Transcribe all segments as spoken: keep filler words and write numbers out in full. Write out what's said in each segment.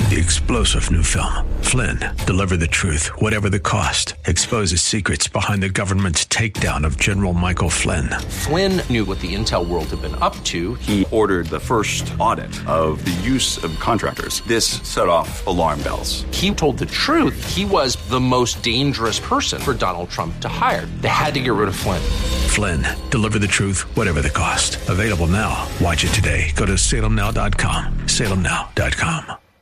The explosive new film, Flynn, deliver the truth, whatever the cost, exposes secrets behind the government's takedown of General Michael Flynn. Flynn knew what the intel world had been up to. He ordered the first audit of the use of contractors. This set off alarm bells. He told the truth. He was the most dangerous person for Donald Trump to hire. They had to get rid of Flynn. Flynn, deliver the truth, whatever the cost. Available now. Watch it today. Go to salem now dot com. salem now dot com.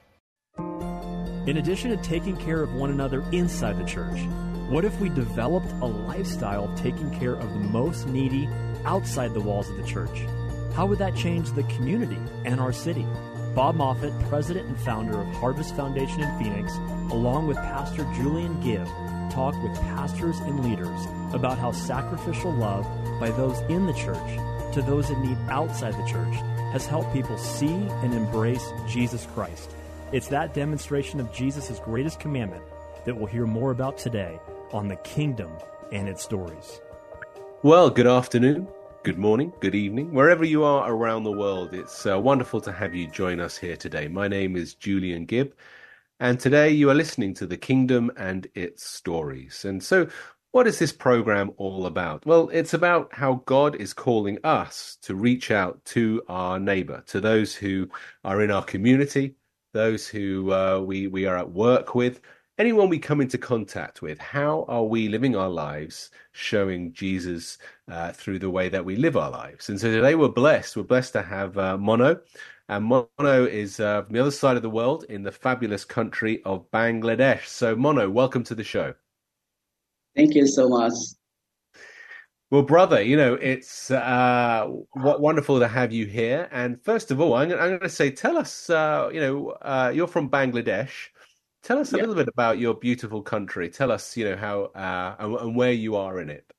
In addition to taking care of one another inside the church, what if we developed a lifestyle of taking care of the most needy outside the walls of the church? How would that change the community and our city? Bob Moffett, president and founder of Harvest Foundation in Phoenix, along with Pastor Julian Gibb, talk with pastors and leaders about how sacrificial love by those in the church to those in need outside the church has helped people see and embrace Jesus Christ. It's that demonstration of Jesus' greatest commandment that we'll hear more about today on The Kingdom and Its Stories. Well, good afternoon, good morning, good evening, wherever you are around the world. It's uh, wonderful to have you join us here today. My name is Julian Gibb, and today you are listening to The Kingdom and Its Stories. And so, what is this program all about? Well, it's about how God is calling us to reach out to our neighbor, to those who are in our community, those who uh, we, we are at work with, anyone we come into contact with. How are we living our lives showing Jesus uh, through the way that we live our lives? And so today we're blessed. We're blessed to have uh, Mono. And Mono is uh, from the other side of the world in the fabulous country of Bangladesh. So Mono, welcome to the show. Thank you so much. Well, brother, you know, it's uh, what wonderful to have you here. And first of all, I'm, I'm going to say, tell us, uh, you know, uh, you're from Bangladesh. Tell us a yeah. little bit about your beautiful country. Tell us, you know, how uh, and, and where you are in it.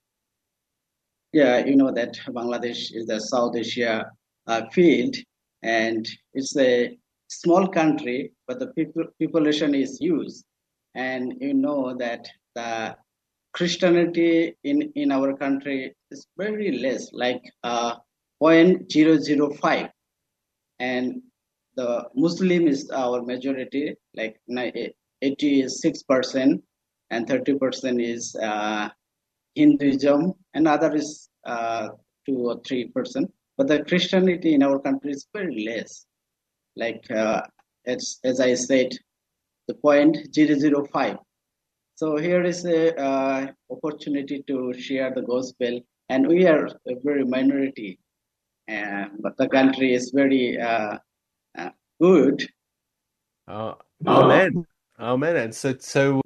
Yeah, you know that Bangladesh is a South Asia uh, field, and it's a small country, but the people, population is huge. And you know that the Christianity in, in our country is very less, like uh, zero point zero zero five. And the Muslim is our majority, like eighty-six percent, and thirty percent is uh, Hinduism, and other is uh, two or three percent. But the Christianity in our country is very less. Like, uh, it's, as I said, the zero point zero zero five. So here is a uh, opportunity to share the gospel, and we are a very minority, uh, but the country is very uh, uh, good. Uh, amen, amen. And so, so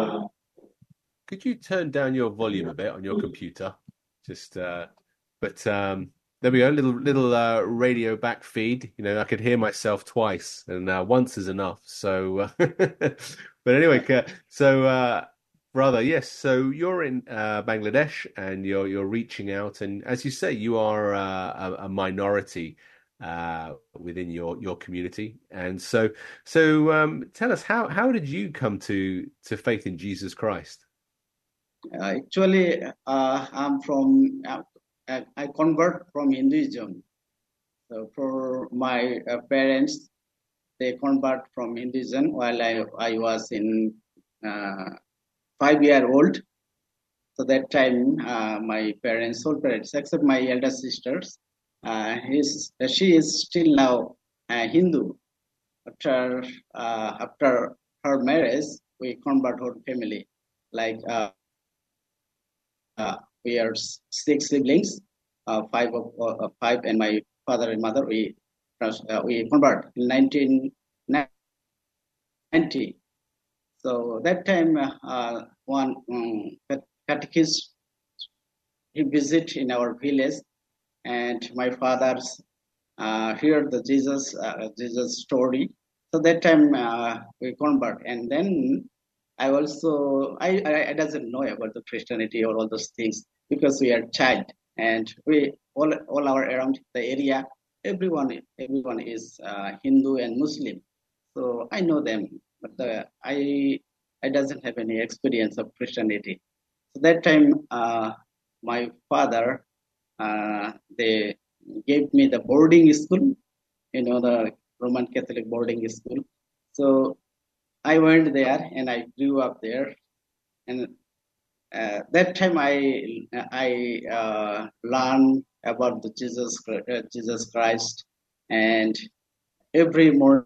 could you turn down your volume a bit on your computer? Just, uh, but um, there we go. Little little uh, radio back feed. You know, I could hear myself twice, and uh, once is enough. So. Uh, But anyway, so uh, brother, yes. So you're in uh, Bangladesh, and you're you're reaching out, and as you say, you are uh, a, a minority uh, within your, your community. And so, so um, tell us, how how did you come to to faith in Jesus Christ? Uh, actually, uh, I'm from uh, I convert from Hinduism. So for my uh, parents, they convert from Hinduism while I, I was in uh, five year old. So that time, uh, my parents, whole parents, except my elder sisters, uh, his, she is still now uh, Hindu. After uh, after her marriage, we convert her family. Like uh, uh, we are six siblings, uh, five of uh, five, and my father and mother. We Uh, we convert in nineteen ninety. So that time, uh, one um, catechist, he visit in our village, and my father's uh, heard the Jesus uh, Jesus story. So that time uh, we convert, and then I also I, I I doesn't know about the Christianity or all those things because we are child, and we all all our around the area. Everyone, everyone is uh, Hindu and Muslim, so I know them, but uh, I, I doesn't have any experience of Christianity. So that time, uh, my father, uh, they gave me the boarding school, you know, the Roman Catholic boarding school. So I went there and I grew up there. And uh, that time I I uh, learned about the Jesus uh, Jesus Christ, and every morning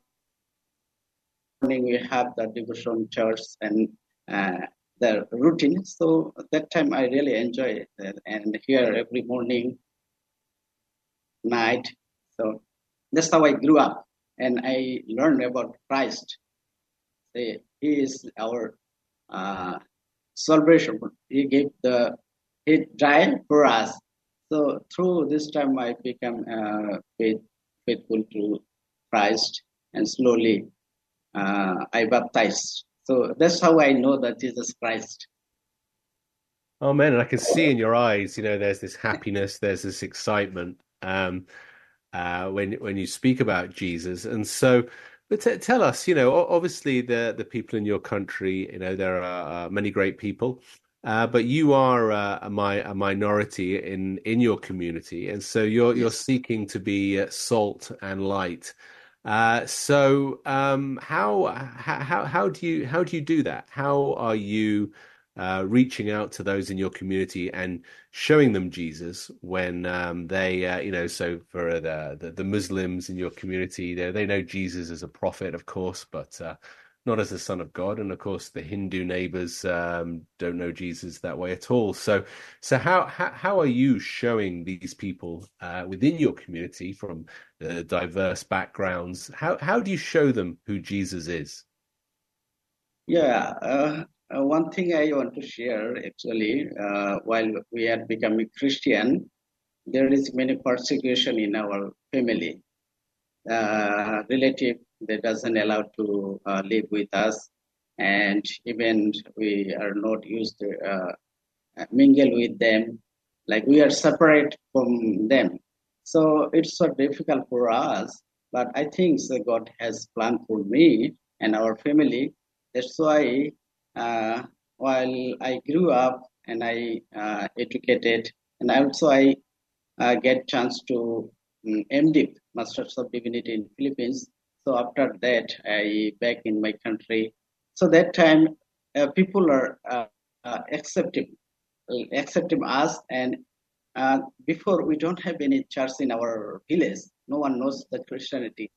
we have the devotion church and uh, the routine. So at that time I really enjoy it, and here every morning, night. So that's how I grew up, and I learned about Christ. He is our uh, salvation. He gave the He died for us. So through this time, I become uh, faith, faithful to Christ, and slowly uh, I baptized. So that's how I know that Jesus Christ. Oh man, and I can see in your eyes, you know, there's this happiness, there's this excitement um, uh, when when you speak about Jesus. And so, but t tell us, you know, obviously the the people in your country, you know, there are uh, many great people, uh, but you are uh, a, mi a minority in in your community, and so you're you're seeking to be uh, salt and light. Uh, so um, how how how do you how do you do that? How are you uh, reaching out to those in your community and showing them Jesus when um, they, uh, you know, so for the, the the Muslims in your community, they they know Jesus as a prophet, of course, but uh, not as the Son of God, and of course the Hindu neighbors um, don't know Jesus that way at all. So, so how how, how are you showing these people uh, within your community from uh, diverse backgrounds? How how do you show them who Jesus is? Yeah, uh, uh, one thing I want to share actually, uh, while we had become a Christian, there is many persecution in our family. Uh, relative that doesn't allow to uh, live with us, and even we are not used to uh, mingle with them, like we are separate from them. So it's so difficult for us, but I think that God has planned for me and our family. That's why uh, while I grew up and I uh, educated, and also I uh, get chance to um, M Div, Masters of Divinity in Philippines. So after that, I back in my country. So that time, uh, people are uh, uh, accepting, accepting us. And uh, before, we don't have any church in our village. No one knows the Christianity.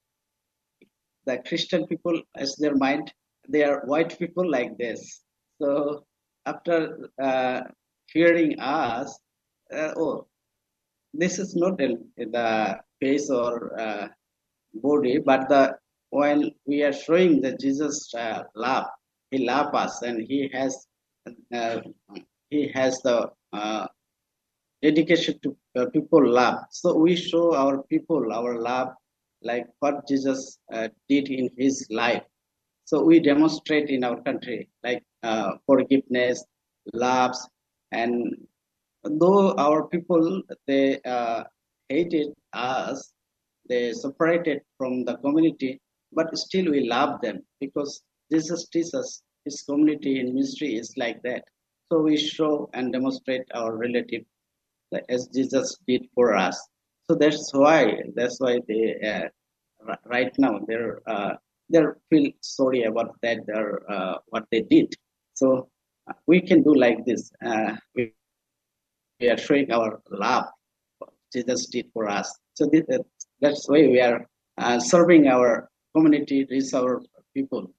The Christian people, as their mind, they are white people like this. So after uh, hearing us, uh, oh, this is not in, in the face or uh, body, but the while we are showing the Jesus uh, love, He loves us, and He has uh, He has the uh, dedication to uh, people love. So we show our people our love, like what Jesus uh, did in His life. So we demonstrate in our country, like uh, forgiveness, loves, and though our people, they uh, hated us, they separated from the community, but still we love them because Jesus teaches us His community in ministry is like that. So we show and demonstrate our relative as Jesus did for us. So that's why that's why they uh, right now they're uh, they feel sorry about that they're, uh, what they did. So uh, we can do like this. Uh, we, we are showing our love what Jesus did for us. So this, uh, that's why we are uh, serving our community, reach our people.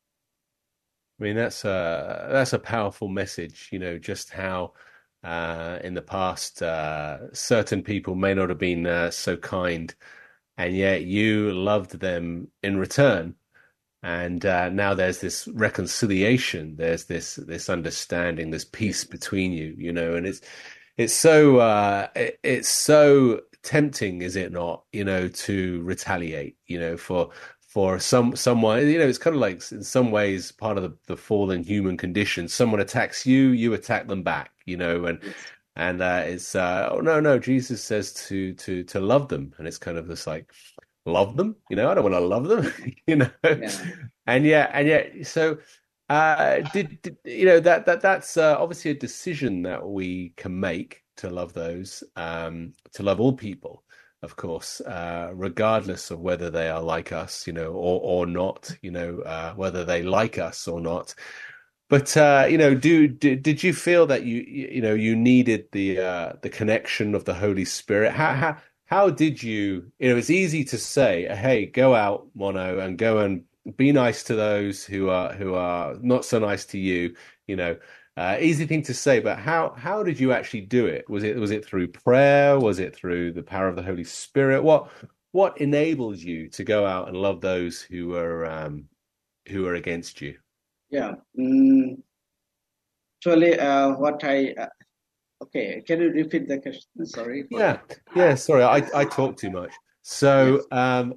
I mean, that's a that's a powerful message. You know, just how uh, in the past uh, certain people may not have been uh, so kind, and yet you loved them in return. And uh, now there's this reconciliation. There's this this understanding. There's peace between you. You know, and it's it's so uh, it, it's so tempting, is it not? You know, to retaliate. You know, for for some someone. You know, it's kind of like in some ways part of the, the fallen human condition. Someone attacks you, you attack them back. You know, and and uh, it's uh, oh no no. Jesus says to to to love them, and it's kind of this like. Love them, you know. I don't want to love them, you know. Yeah. And yeah, and yeah. So, uh, did, did you know that that that's uh, obviously a decision that we can make to love those, um, to love all people. of course, uh, regardless of whether they are like us, you know, or or not, you know, uh, whether they like us or not. But uh, you know, do, do did you feel that you you know you needed the uh, the connection of the Holy Spirit? How how how did you? You know, it's easy to say, "Hey, go out, Mono, and go and be nice to those who are who are not so nice to you." You know, uh, easy thing to say, but how how did you actually do it? Was it was it through prayer? Was it through the power of the Holy Spirit? What what enabled you to go out and love those who were um, who were against you? Yeah. Mm, actually, uh, what I uh, okay, can you repeat the question? Sorry. For Yeah, yeah. Sorry, I I talk too much. So, yes. um,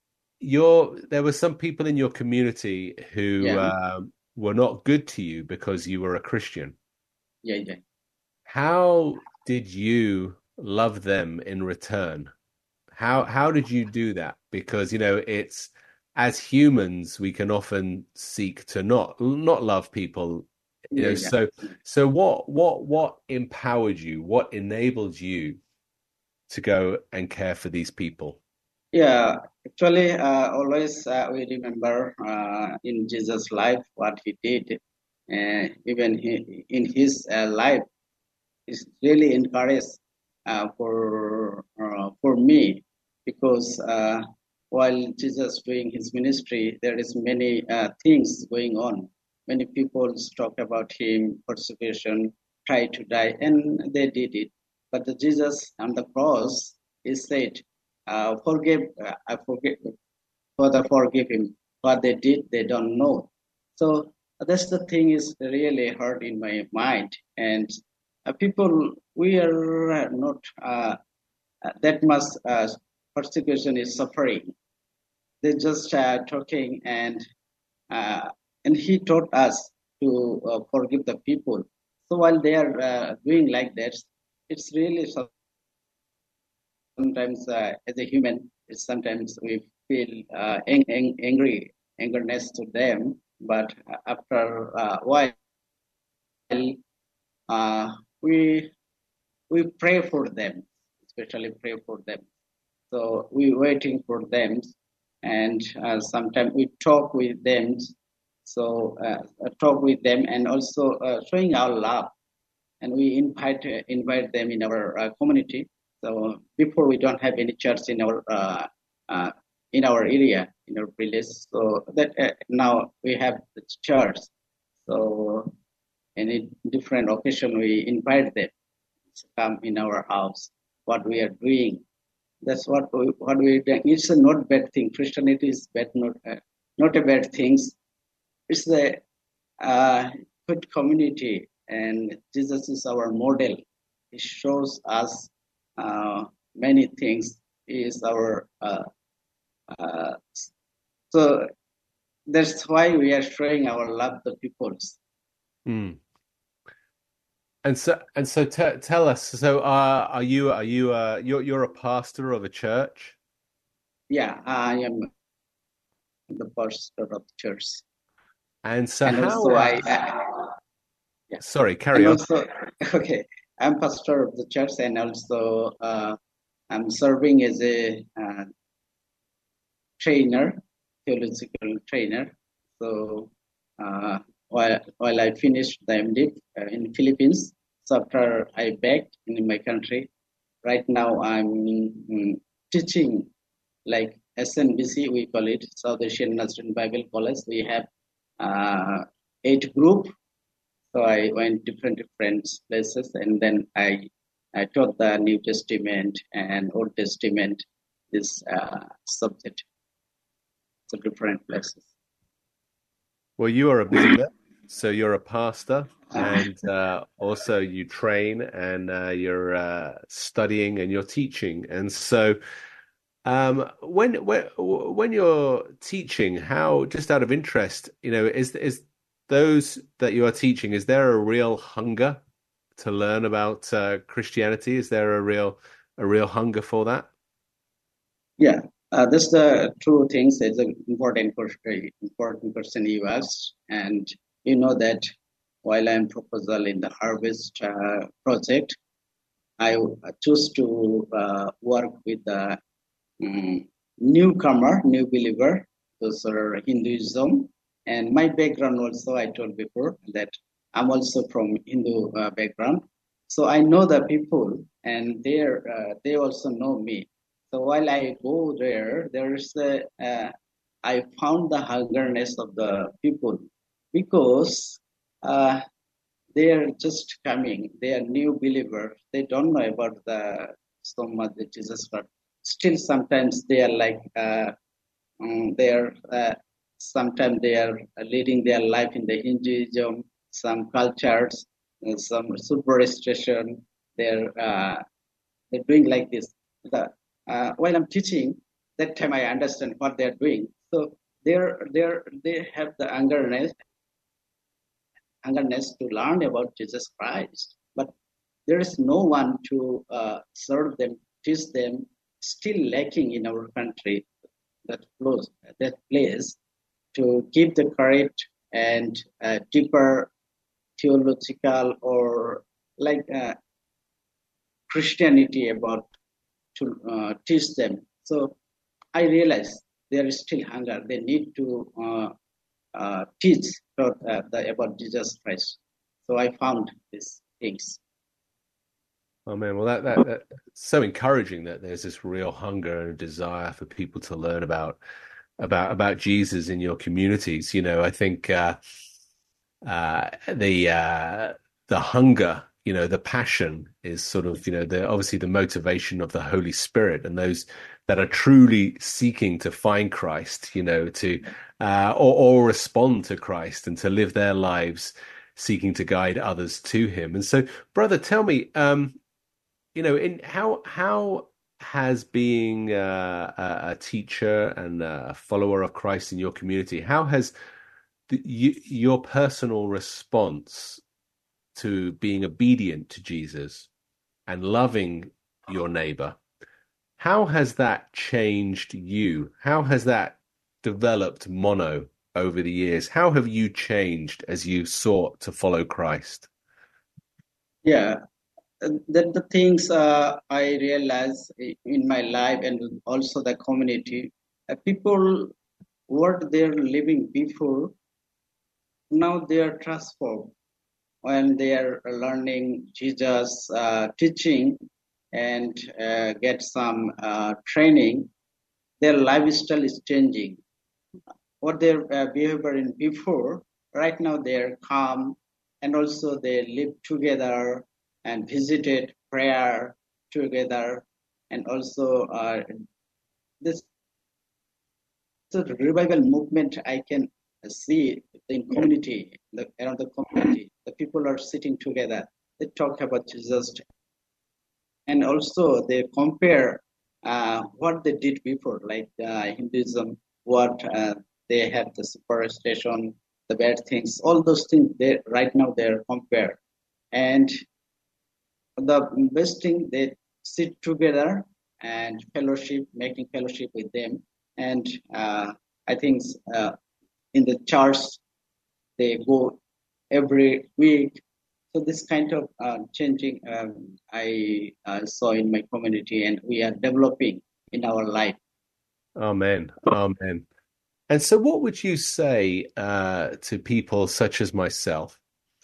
your there were some people in your community who Yeah. um, were not good to you because you were a Christian. Yeah. Yeah. How did you love them in return? How how did you do that? Because, you know, it's as humans, we can often seek to not not love people, you Yeah. know. Yeah. So so what what what empowered you? What enabled you to go and care for these people? Yeah, actually, uh, always uh, we remember uh, in Jesus' life what he did. Uh, even he, in his uh, life, is really encouraged uh, for uh, for me, because uh, while Jesus doing his ministry, there is many uh, things going on. Many people talk about him, persecution, try to die, and they did it. But the Jesus on the cross, he said, uh, "Forgive, uh, I forgive, Father, forgive him. What they did, they don't know." So that's the thing is really hurt in my mind. And uh, people, we are not uh, that much uh, persecution is suffering. They're just uh, talking, and uh, and he taught us to uh, forgive the people. So while they are uh, doing like that, it's really sometimes uh, as a human, it's sometimes we feel uh, ang- ang- angry, angerness to them. But after a while, uh, we we pray for them, especially pray for them. So we waiting for them, and uh, sometimes we talk with them. So uh, talk with them, and also uh, showing our love, and we invite uh, invite them in our uh, community. So before we don't have any church in our uh, uh, in our area, in our village. So that uh, now we have the church. So any different occasion, we invite them to come in our house. What we are doing, that's what we, what we do. It's a not bad thing. Christianity is bad, not uh, not a bad thing. It's the uh, good community, and Jesus is our model. He shows us uh, many things. He is our uh, uh, so that's why we are showing our love to people. Mm. And so and so t tell us, so uh, are you are you uh you're you're a pastor of a church? Yeah, I am the pastor of the church, And so and how also uh, I, I yeah, sorry, carry and on. also okay, I'm pastor of the church, and also uh, I'm serving as a uh, trainer, theological trainer. So uh, while while I finished the M D uh, in Philippines, so after I back in my country, right now I'm mm, teaching like S N B C, we call it South Asian Nazarene Bible College. We have uh, eight group. So I went different different places, and then I I taught the New Testament and Old Testament, this uh, subject to different places. Well, you are a busy man. So you're a pastor, and uh, also you train, and uh, you're uh, studying, and you're teaching. And so um, when when when you're teaching, how, just out of interest, you know, is is those that you are teaching, is there a real hunger to learn about uh, Christianity? Is there a real a real hunger for that? Yeah, uh, that's the true things. It's an important question, important question you asked, and you know that while I'm proposal in the Harvest uh, project, I choose to uh, work with the um, newcomer, new believer, those are Hinduism. And my background also, I told before that I'm also from Hindu uh, background. So I know the people, and they uh, they also know me. So while I go there, there's a, uh, I found the hungerness of the people because uh, they are just coming. They are new believers. They don't know about the so much that Jesus, but still sometimes they are like uh, um, they are uh, sometimes they are leading their life in the Hinduism, some cultures, uh, some superstition. They're uh, they're doing like this. The, uh, while I'm teaching, that time I understand what they're doing. So they're they're they have the hungerness, hungerness to learn about Jesus Christ, but there is no one to uh, serve them, teach them. Still lacking in our country that flows that place to give the correct and uh, deeper theological or like uh, Christianity about to uh, teach them. So I realize there is still hunger. They need to uh, uh, teach about, uh, the, about Jesus Christ. So I found these things. Oh man, well that, that that's so encouraging that there's this real hunger and a desire for people to learn about about about Jesus in your communities. You know, I think uh, uh, the uh, the hunger, you know, the passion is sort of, you know, the obviously the motivation of the Holy Spirit, and those that are truly seeking to find Christ, you know, to uh, or or respond to Christ and to live their lives seeking to guide others to Him. And so, brother, tell me, um, you know, in how how has being uh, a, a teacher and a follower of Christ in your community, how has the, you, your personal response to being obedient to Jesus and loving your neighbor, how has that changed you? How has that developed Mono over the years? How have you changed as you sought to follow Christ? Yeah. That the things uh, I realize in my life and also the community, uh, people what they're living before, now they are transformed when they are learning Jesus uh, teaching and uh, get some uh, training. Their lifestyle is changing. What their uh, behavior in before, right now they are calm, and also they live together and visited prayer together, and also uh, this the revival movement I can see in community, the, around the community. The people are sitting together. They talk about Jesus, and also they compare uh, what they did before, like uh, Hinduism, what uh, they had the superstition, the bad things, all those things. They right now they are compared, and the best thing, they sit together and fellowship, making fellowship with them. And uh, I think uh, in the church, they go every week. So this kind of uh, changing um, I uh, saw in my community, and we are developing in our life. Amen. Amen. And so what would you say uh, to people such as myself,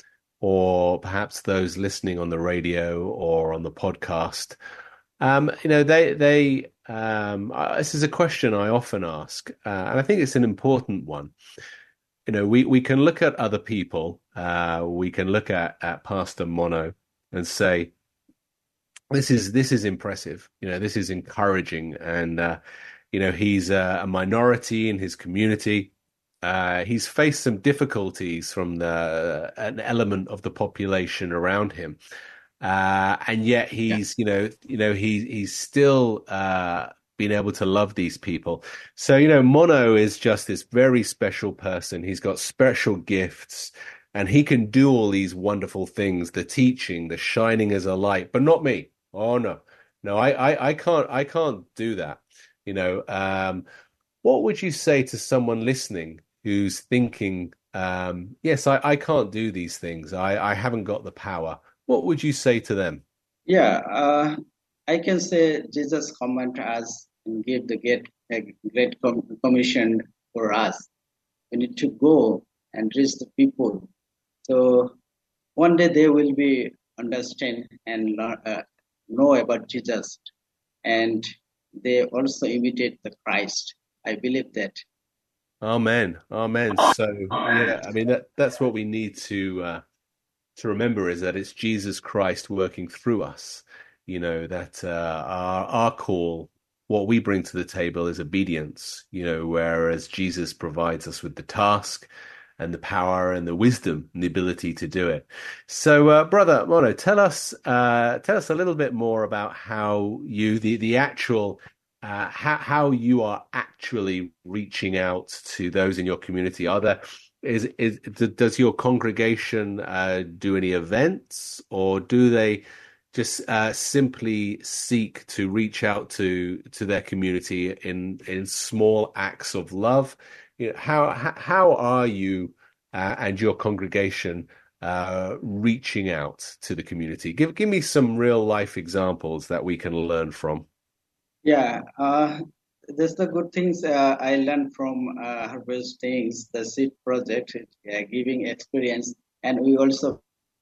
or perhaps those listening on the radio or on the podcast? Um, you know, they, they, um, uh, this is a question I often ask, uh, and I think it's an important one. You know, we, we can look at other people, uh, we can look at, at Pastor Mono and say, this is, this is impressive. You know, this is encouraging. And, uh, you know, he's a, a minority in his community. Uh, he's faced some difficulties from the an element of the population around him, uh, and yet he's, yeah. you know, you know, he he's still uh, been able to love these people. So, you know, Mono is just this very special person. He's got special gifts, and he can do all these wonderful things: the teaching, the shining as a light. But not me. Oh no, no, I I, I can't I can't do that. You know, um, what would you say to someone listening who's thinking, um, yes, I, I can't do these things. I, I haven't got the power. What would you say to them? Yeah, uh, I can say Jesus command us and give the great, a great com- commission for us. We need to go and reach the people. So one day they will be understand and learn, uh, know about Jesus, and they also imitate the Christ. I believe that. Amen. Amen. So yeah, I mean that that's what we need to uh, to remember is that it's Jesus Christ working through us. You know, that uh, our our call, what we bring to the table is obedience, you know, whereas Jesus provides us with the task and the power and the wisdom and the ability to do it. So, uh, brother Mono, tell us uh, tell us a little bit more about how you the the actual uh, how how you are actually reaching out to those in your community. Are there is is does your congregation uh, do any events, or do they just uh, simply seek to reach out to to their community in in small acts of love? You know, how how are you uh, and your congregation uh, reaching out to the community? Give give me some real life examples that we can learn from. Yeah, uh, that's the good things uh, I learned from uh, Harvest Things, the seed project, uh, giving experience, and we also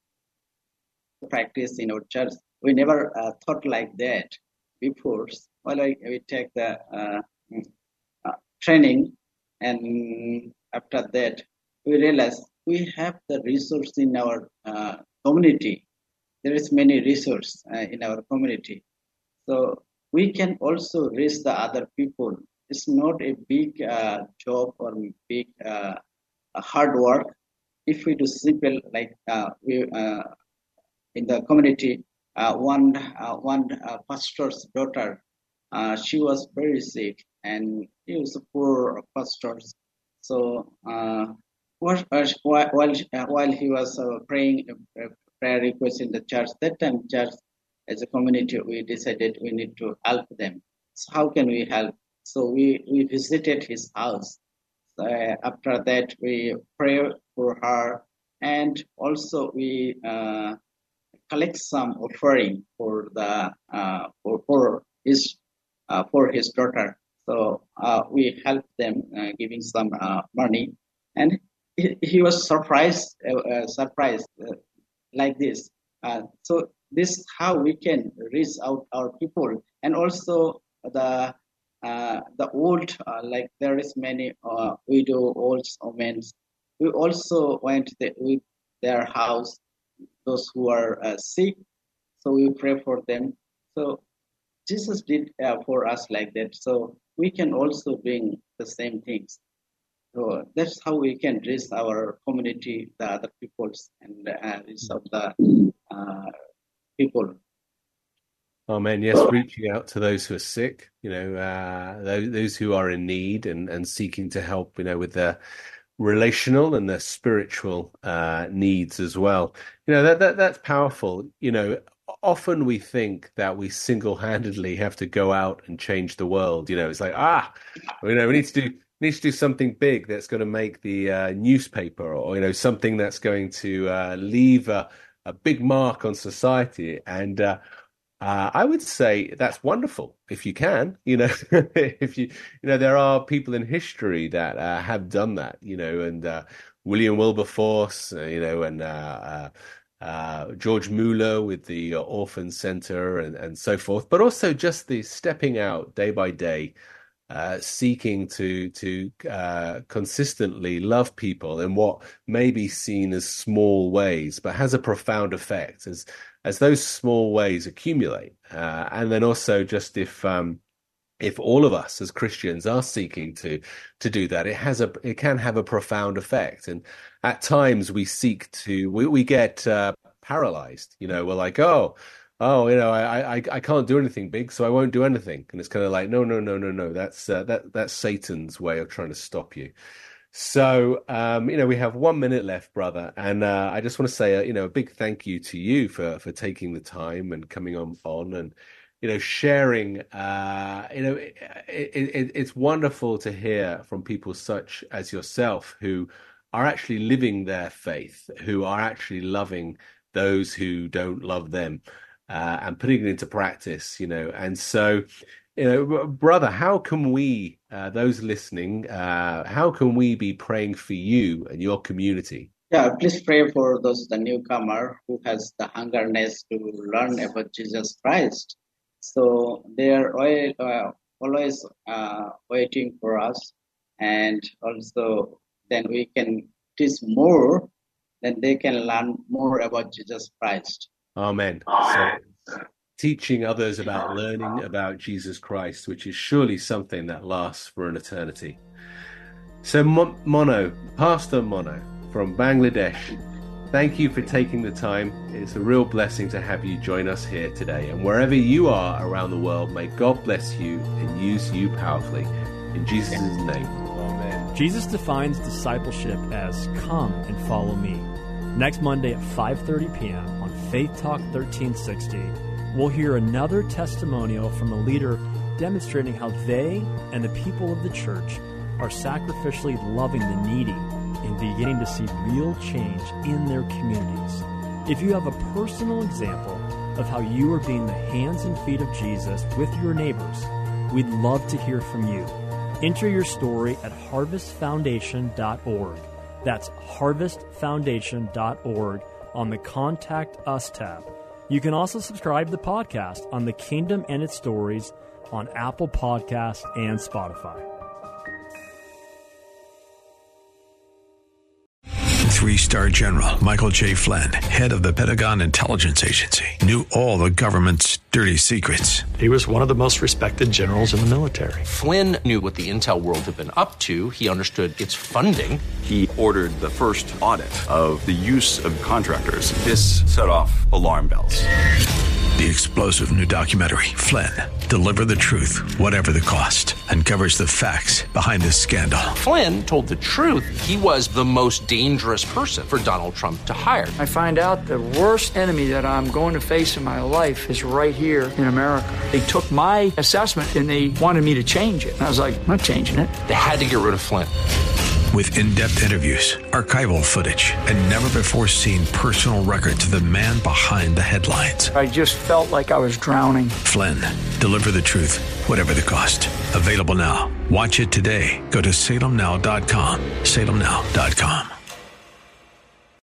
practice in our church. We never uh, thought like that before. Well, I, we take the uh, uh, training, and after that, we realize we have the resource in our uh, community. There is many resource uh, in our community, so we can also reach the other people. It's not a big uh, job or big uh, hard work. If we do simple like uh, we uh, in the community, uh, one uh, one uh, pastor's daughter, uh, she was very sick, and he was a poor pastor. So uh, while while, uh, while he was uh, praying a, a prayer request in the church, that time church as a community we decided we need to help them. So how can we help? So we we visited his house. Uh, after that, we pray for her, and also we uh, collect some offering for the uh, for, for his uh, for his daughter. So uh, we helped them uh, giving some uh, money, and he, he was surprised uh, uh, surprised uh, like this. Uh, so this is how we can reach out our people, and also the uh, the old uh, like there is many uh, widow old women. We also went the, with their house, those who are uh, sick, so we pray for them. So Jesus did uh, for us like that, so we can also bring the same things. So that's how we can reach our community, the other peoples, and uh, reach out the uh, people. Oh man, yes, reaching out to those who are sick, you know, uh, those, those who are in need and, and seeking to help, you know, with their relational and their spiritual uh, needs as well. You know, that, that that's powerful. You know, often we think that we single-handedly have to go out and change the world. You know, it's like, ah, you know, we need to do we need to do something big that's going to make the uh, newspaper, or, you know, something that's going to uh, leave a, a big mark on society. And uh, Uh, I would say that's wonderful if you can, you know, if you, you know, there are people in history that uh, have done that, you know, and uh, William Wilberforce, uh, you know, and uh, uh, uh, George Mueller with the uh, Orphan Center and, and so forth, but also just the stepping out day by day, uh, seeking to to uh, consistently love people in what may be seen as small ways, but has a profound effect as as those small ways accumulate. Uh, and then also just if um, if all of us as Christians are seeking to to do that, it has a it can have a profound effect. And at times we seek to we we get uh, paralyzed. You know, we're like, oh. Oh, you know, I, I I can't do anything big, so I won't do anything. And it's kind of like, no, no, no, no, no. That's uh, that that's Satan's way of trying to stop you. So, um, you know, we have one minute left, brother, and uh, I just want to say, uh, you know, a big thank you to you for for taking the time and coming on on and, you know, sharing. Uh, you know, it, it, it's wonderful to hear from people such as yourself who are actually living their faith, who are actually loving those who don't love them. uh, and putting it into practice, you know. And so, you know, brother, how can we, uh, those listening, uh, how can we be praying for you and your community? Yeah, please pray for those, the newcomer who has the hungerness to learn about Jesus Christ. So they are always, uh, always uh, waiting for us. And also then we can teach more, then they can learn more about Jesus Christ. Amen. So, teaching others about learning about Jesus Christ, which is surely something that lasts for an eternity. So Mono, Pastor Mono from Bangladesh, thank you for taking the time. It's a real blessing to have you join us here today. And wherever you are around the world, may God bless you and use you powerfully. In Jesus' name, amen. Jesus defines discipleship as come and follow me. Next Monday at five thirty p.m. on Faith Talk thirteen sixty, we'll hear another testimonial from a leader demonstrating how they and the people of the church are sacrificially loving the needy and beginning to see real change in their communities. If you have a personal example of how you are being the hands and feet of Jesus with your neighbors, we'd love to hear from you. Enter your story at harvest foundation dot org. That's harvest foundation dot org on the Contact Us tab. You can also subscribe to the podcast on The Kingdom and Its Stories on Apple Podcasts and Spotify. Three-star General Michael J. Flynn, head of the Pentagon Intelligence Agency, knew all the government's dirty secrets. He was one of the most respected generals in the military. Flynn knew what the intel world had been up to. He understood its funding. He ordered the first audit of the use of contractors. This set off alarm bells. The explosive new documentary, Flynn, Deliver the Truth, Whatever the Cost, uncovers the facts behind this scandal. Flynn told the truth. He was the most dangerous person for Donald Trump to hire. I find out the worst enemy that I'm going to face in my life is right here in America. They took my assessment and they wanted me to change it. And I was like, I'm not changing it. They had to get rid of Flynn. With in-depth interviews, archival footage, and never-before-seen personal records of the man behind the headlines. I just felt like I was drowning. Flynn, Deliver the Truth, Whatever the Cost. Available now. Watch it today. Go to salem now dot com. salem now dot com.